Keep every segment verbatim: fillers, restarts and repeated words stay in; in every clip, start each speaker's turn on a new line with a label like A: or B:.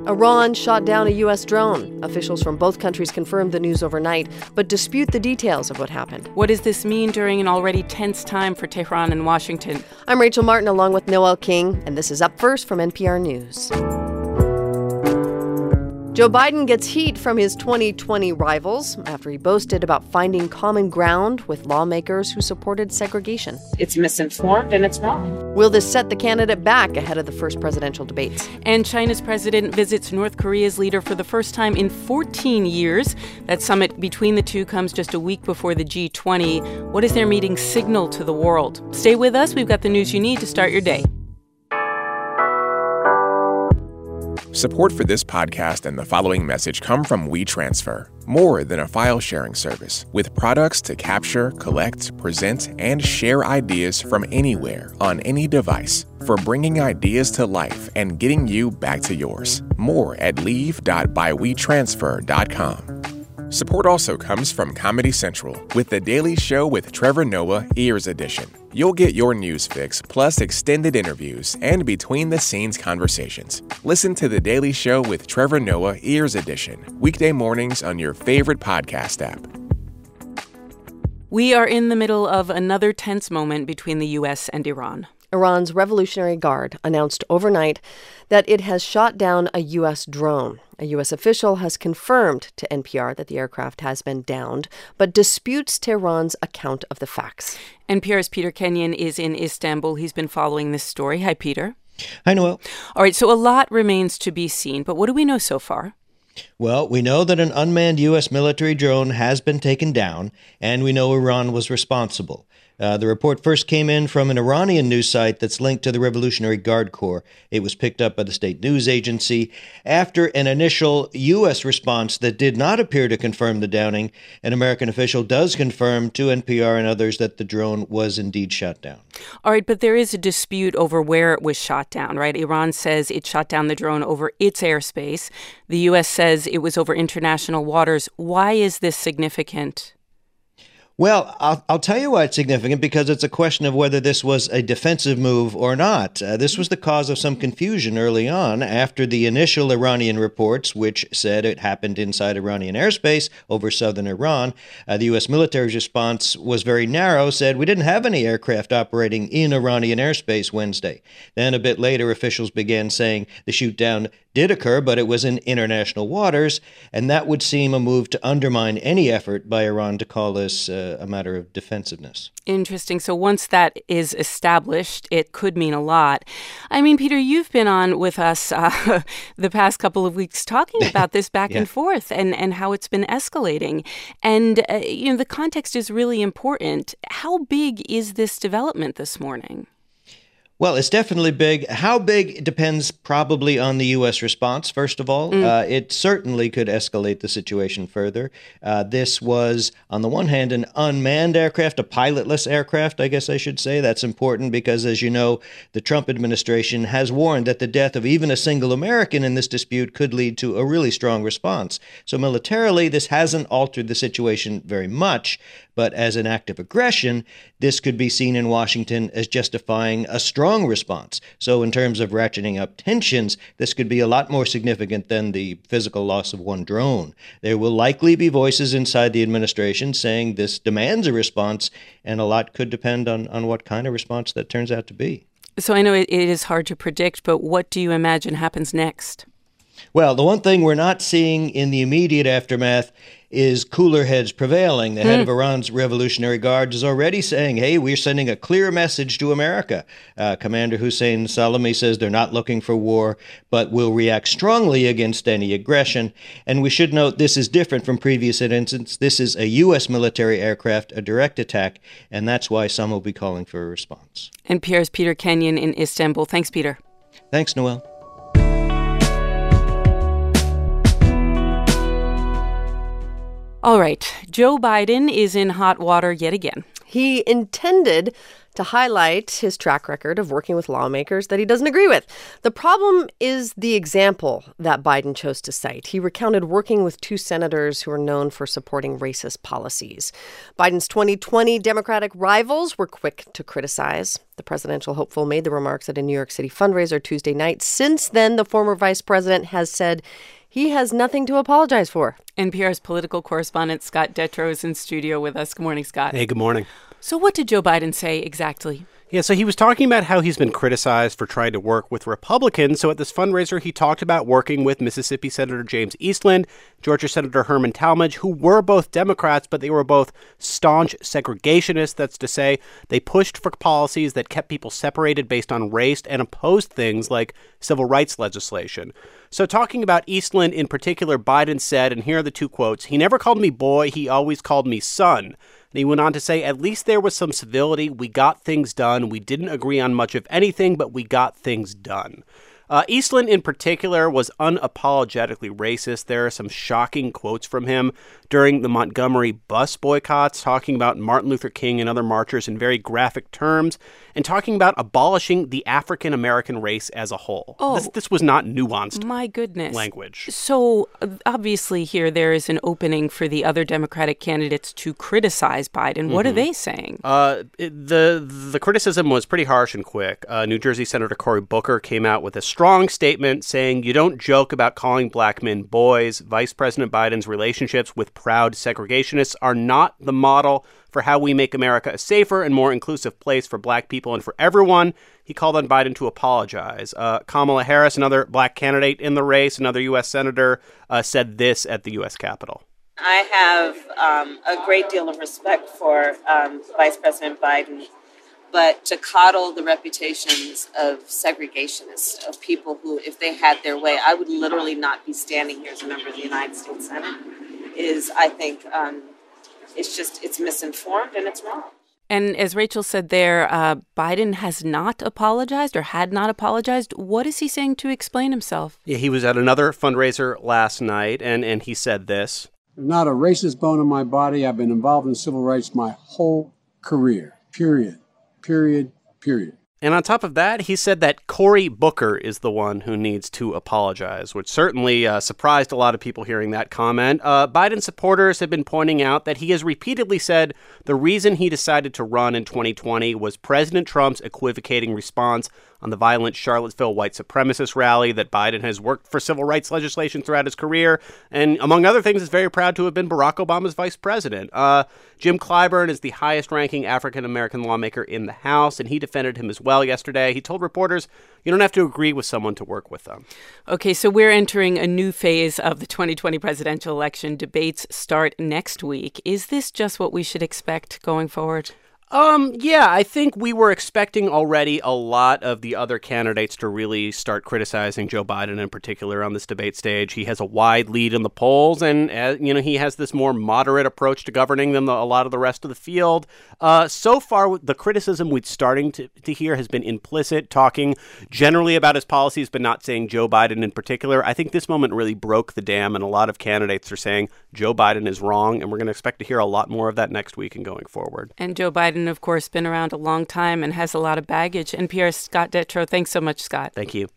A: Iran shot down a U S drone. Officials from both countries confirmed the news overnight, but dispute the details of what happened.
B: What does this mean during an already tense time for Tehran and Washington?
A: I'm Rachel Martin along with Noel King, and this is Up First from N P R News. Joe Biden gets heat from his twenty twenty rivals after he boasted about finding common ground with lawmakers who supported segregation.
C: It's misinformed and it's wrong.
A: Will this set the candidate back ahead of the first presidential debates?
B: And China's president visits North Korea's leader for the first time in fourteen years. That summit between the two comes just a week before the G twenty. What does their meeting signal to the world? Stay with us. We've got the news you need to start your day.
D: Support for this podcast and the following message come from WeTransfer, more than a file-sharing service, with products to capture, collect, present, and share ideas from anywhere on any device for bringing ideas to life and getting you back to yours. More at leave dot by we transfer dot com. Support also comes from Comedy Central with The Daily Show with Trevor Noah, Ears Edition. You'll get your news fix, plus extended interviews and behind-the-scenes conversations. Listen to The Daily Show with Trevor Noah, Ears Edition, weekday mornings on your favorite podcast app.
B: We are in the middle of another tense moment between the U S and Iran.
A: Iran's Revolutionary Guard announced overnight that it has shot down a U S drone. A U S official has confirmed to N P R that the aircraft has been downed, but disputes Tehran's account of the facts.
B: N P R's Peter Kenyon is in Istanbul. He's been following this story. Hi, Peter.
E: Hi, Noel.
B: All right, so a lot remains to be seen, but what do we know so far?
E: Well, we know that an unmanned U S military drone has been taken down, and we know Iran was responsible. Uh, the report first came in from an Iranian news site that's linked to the Revolutionary Guard Corps. It was picked up by the state news agency. After an initial U S response that did not appear to confirm the downing, an American official does confirm to N P R and others that the drone was indeed shot down.
B: All right, but there is a dispute over where it was shot down, right? Iran says it shot down the drone over its airspace. The U S says it was over international waters. Why is this significant?
E: Well, I'll, I'll tell you why it's significant, because it's a question of whether this was a defensive move or not. Uh, this was the cause of some confusion early on after the initial Iranian reports, which said it happened inside Iranian airspace over southern Iran. Uh, the U S military's response was very narrow, said we didn't have any aircraft operating in Iranian airspace Wednesday. Then a bit later, officials began saying the shoot down did occur, but it was in international waters, and that would seem a move to undermine any effort by Iran to call this uh, a matter of defensiveness.
B: Interesting. So once that is established, it could mean a lot. I mean, Peter, you've been on with us uh, the past couple of weeks talking about this back yeah. and forth and, and how it's been escalating. And, uh, you know, the context is really important. How big is this development this morning?
E: Well, it's definitely big. How big depends probably on the U S response, first of all. Mm. Uh, it certainly could escalate the situation further. Uh, this was, on the one hand, an unmanned aircraft, a pilotless aircraft, I guess I should say. That's important because, as you know, the Trump administration has warned that the death of even a single American in this dispute could lead to a really strong response. So militarily, this hasn't altered the situation very much. But as an act of aggression, this could be seen in Washington as justifying a strong response. So in terms of ratcheting up tensions, this could be a lot more significant than the physical loss of one drone. There will likely be voices inside the administration saying this demands a response, and a lot could depend on, on what kind of response that turns out to be.
B: So I know it, it is hard to predict, but what do you imagine happens next?
E: Well, the one thing we're not seeing in the immediate aftermath is cooler heads prevailing. The head mm. of Iran's Revolutionary Guard is already saying, hey, we're sending a clear message to America. Uh, Commander Hussein Salami says they're not looking for war, but will react strongly against any aggression. And we should note this is different from previous incidents. This is a U S military aircraft, a direct attack, and that's why some will be calling for a response.
B: N P R's Peter Kenyon in Istanbul. Thanks, Peter.
E: Thanks, Noel.
B: All right, Joe Biden is in hot water yet again.
A: He intended to highlight his track record of working with lawmakers that he doesn't agree with. The problem is the example that Biden chose to cite. He recounted working with two senators who are known for supporting racist policies. Biden's twenty twenty Democratic rivals were quick to criticize. The presidential hopeful made the remarks at a New York City fundraiser Tuesday night. Since then, the former vice president has said he has nothing to apologize for.
B: N P R's political correspondent Scott Detrow is in studio with us. Good morning, Scott.
F: Hey, good morning.
B: So what did Joe Biden say exactly?
F: Yeah, so he was talking about how he's been criticized for trying to work with Republicans. So at this fundraiser, he talked about working with Mississippi Senator James Eastland, Georgia Senator Herman Talmadge, who were both Democrats, but they were both staunch segregationists. That's to say, they pushed for policies that kept people separated based on race and opposed things like civil rights legislation. So talking about Eastland in particular, Biden said, and here are the two quotes, "He never called me boy, he always called me son." And he went on to say, "At least there was some civility. We got things done. We didn't agree on much of anything, but we got things done." Uh, Eastland in particular was unapologetically racist. There are some shocking quotes from him during the Montgomery bus boycotts, talking about Martin Luther King and other marchers in very graphic terms, and talking about abolishing the African-American race as a whole.
B: Oh,
F: this, this was not nuanced
B: my goodness.
F: language.
B: So obviously here there is an opening for the other Democratic candidates to criticize Biden. What mm-hmm. are they saying?
F: Uh, it, the the criticism was pretty harsh and quick. Uh, New Jersey Senator Cory Booker came out with a strong statement saying, "You don't joke about calling black men boys. Vice President Biden's relationships with proud segregationists are not the model for how we make America a safer and more inclusive place for black people and for everyone." He called on Biden to apologize. Uh, Kamala Harris, another black candidate in the race, another U S senator, uh, said this at the U S Capitol.
G: I have um, a great deal of respect for um, Vice President Biden, but to coddle the reputations of segregationists, of people who, if they had their way, I would literally not be standing here as a member of the United States Senate, is, I think, um, it's just, it's misinformed and it's wrong.
B: And as Rachel said there, uh, Biden has not apologized or had not apologized. What is he saying to explain himself?
F: Yeah, he was at another fundraiser last night, and, and he said this.
H: "There's not a racist bone in my body. I've been involved in civil rights my whole career, period, period, period."
F: And on top of that, he said that Cory Booker is the one who needs to apologize, which certainly uh, surprised a lot of people hearing that comment. Uh, Biden supporters have been pointing out that he has repeatedly said the reason he decided to run in twenty twenty was President Trump's equivocating response on the violent Charlottesville white supremacist rally, that Biden has worked for civil rights legislation throughout his career, and among other things is very proud to have been Barack Obama's vice president. Uh, Jim Clyburn is the highest-ranking African-American lawmaker in the House, and he defended him as well yesterday. He told reporters, you don't have to agree with someone to work with them.
B: Okay, so we're entering a new phase of the twenty twenty presidential election. Debates start next week. Is this just what we should expect going forward?
F: Um, yeah, I think we were expecting already a lot of the other candidates to really start criticizing Joe Biden in particular on this debate stage. He has a wide lead in the polls, and, uh, you know, he has this more moderate approach to governing than the, a lot of the rest of the field. Uh, so far, the criticism we're starting to, to hear has been implicit, talking generally about his policies, but not saying Joe Biden in particular. I think this moment really broke the dam, and a lot of candidates are saying Joe Biden is wrong, and we're going to expect to hear a lot more of that next week and going forward.
B: And Joe Biden, of course, been around a long time and has a lot of baggage. N P R's Scott Detrow. Thanks so much, Scott.
F: Thank you.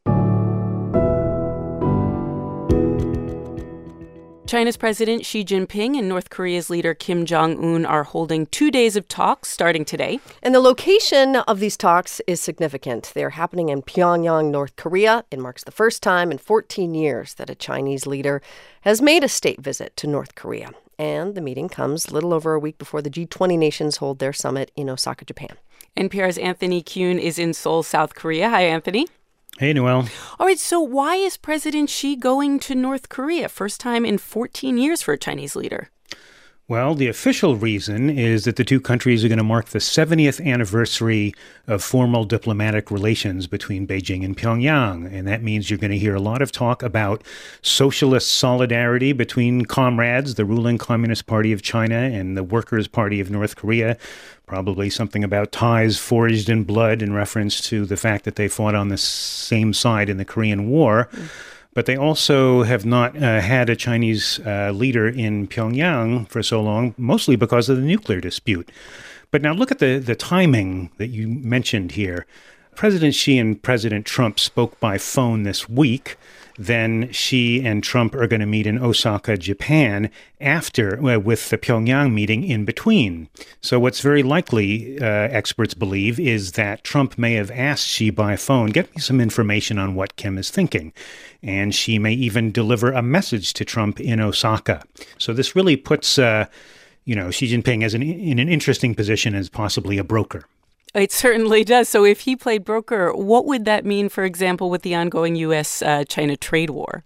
B: China's President Xi Jinping and North Korea's leader Kim Jong-un are holding two days of talks starting today.
A: And the location of these talks is significant. They're happening in Pyongyang, North Korea. It marks the first time in fourteen years that a Chinese leader has made a state visit to North Korea. And the meeting comes a little over a week before the G twenty nations hold their summit in Osaka, Japan.
B: N P R's Anthony Kuhn is in Seoul, South Korea. Hi, Anthony.
I: Hey, Noelle.
B: All right, so why is President Xi going to North Korea? First time in fourteen years for a Chinese leader.
I: Well, the official reason is that the two countries are going to mark the seventieth anniversary of formal diplomatic relations between Beijing and Pyongyang. And that means you're going to hear a lot of talk about socialist solidarity between comrades, the ruling Communist Party of China and the Workers' Party of North Korea. Probably something about ties forged in blood in reference to the fact that they fought on the same side in the Korean War. Mm. But they also have not uh, had a Chinese uh, leader in Pyongyang for so long, mostly because of the nuclear dispute. But now look at the, the timing that you mentioned here. President Xi and President Trump spoke by phone this week. Then Xi and Trump are going to meet in Osaka, Japan, after, well, with the Pyongyang meeting in between. So what's very likely, uh, experts believe, is that Trump may have asked Xi by phone, get me some information on what Kim is thinking. And Xi may even deliver a message to Trump in Osaka. So this really puts, uh, you know, Xi Jinping as an, in an interesting position as possibly a broker.
B: It certainly does. So if he played broker, what would that mean, for example, with the ongoing U S China trade war?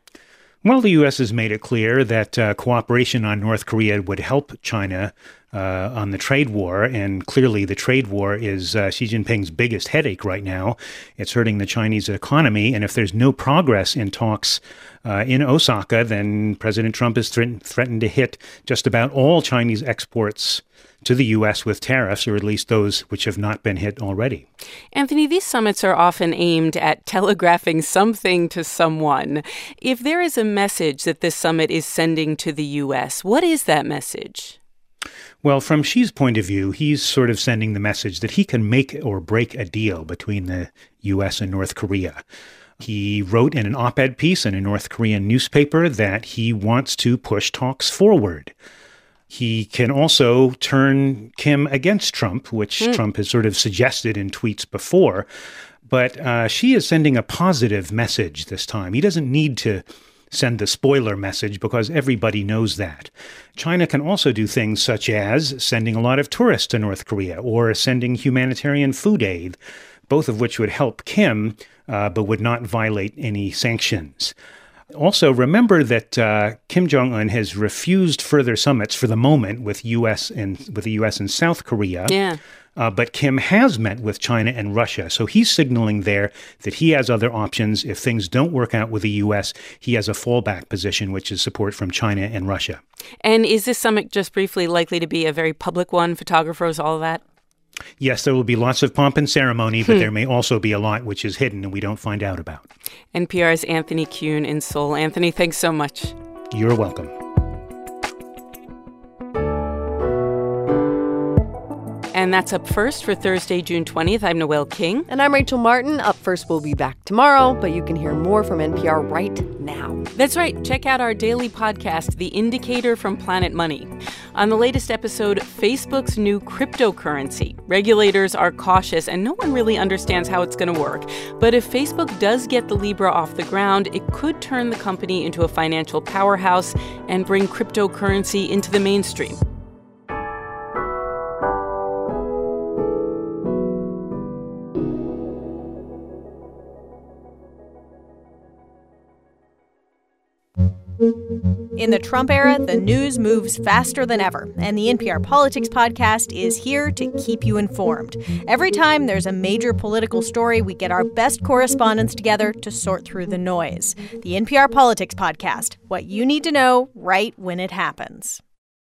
I: Well, the U S has made it clear that uh, cooperation on North Korea would help China uh, on the trade war. And clearly the trade war is uh, Xi Jinping's biggest headache right now. It's hurting the Chinese economy. And if there's no progress in talks uh, in Osaka, then President Trump has threatened, threatened to hit just about all Chinese exports to the U S with tariffs, or at least those which have not been hit already.
B: Anthony, these summits are often aimed at telegraphing something to someone. If there is a message that this summit is sending to the U S, what is that message?
I: Well, from Xi's point of view, he's sort of sending the message that he can make or break a deal between the U S and North Korea. He wrote in an op-ed piece in a North Korean newspaper that he wants to push talks forward. He can also turn Kim against Trump, which mm. Trump has sort of suggested in tweets before. But uh, Xi is sending a positive message this time. He doesn't need to send the spoiler message because everybody knows that. China can also do things such as sending a lot of tourists to North Korea or sending humanitarian food aid, both of which would help Kim, uh, but would not violate any sanctions. Also, remember that uh, Kim Jong-un has refused further summits for the moment with U S and with the U S and South Korea.
B: Yeah.
I: Uh, but Kim has met with China and Russia. So he's signaling there that he has other options. If things don't work out with the U S, he has a fallback position, which is support from China and Russia.
B: And is this summit, just briefly, likely to be a very public one? Photographers, all of that?
I: Yes, there will be lots of pomp and ceremony, but there may also be a lot which is hidden and we don't find out about.
B: N P R's Anthony Kuhn in Seoul. Anthony, thanks so much.
I: You're welcome.
B: And that's Up First for Thursday, June twentieth. I'm Noelle King.
A: And I'm Rachel Martin. Up First will be back tomorrow, but you can hear more from N P R right now.
B: That's right. Check out our daily podcast, The Indicator from Planet Money. On the latest episode, Facebook's new cryptocurrency. Regulators are cautious, and no one really understands how it's going to work. But if Facebook does get the Libra off the ground, it could turn the company into a financial powerhouse and bring cryptocurrency into the mainstream.
J: In the Trump era, the news moves faster than ever, and the N P R Politics Podcast is here to keep you informed. Every time there's a major political story, we get our best correspondents together to sort through the noise. The N P R Politics Podcast, what you need to know right when it happens.